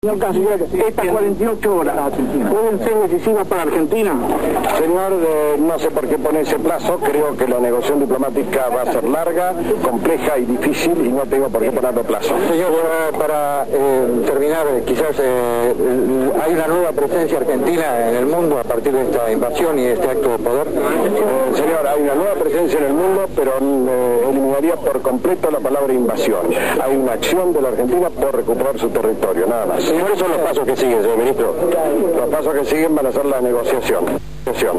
Señor Canciller, estas 48 horas pueden ser decisivas para Argentina. Señor, no sé por qué pone ese plazo. Creo que la negociación diplomática va a ser larga, compleja y difícil, y no tengo por qué ponerle plazo. Señor, para terminar, quizás hay una nueva presencia argentina en el mundo a partir de esta invasión y este acto de poder. Señor, hay una nueva presencia en el mundo, pero eliminaría por completo la palabra invasión. Hay una acción de la Argentina por recuperar su territorio, nada más. ¿Cuáles son los pasos que siguen, señor ministro? Los pasos que siguen van a ser la negociación.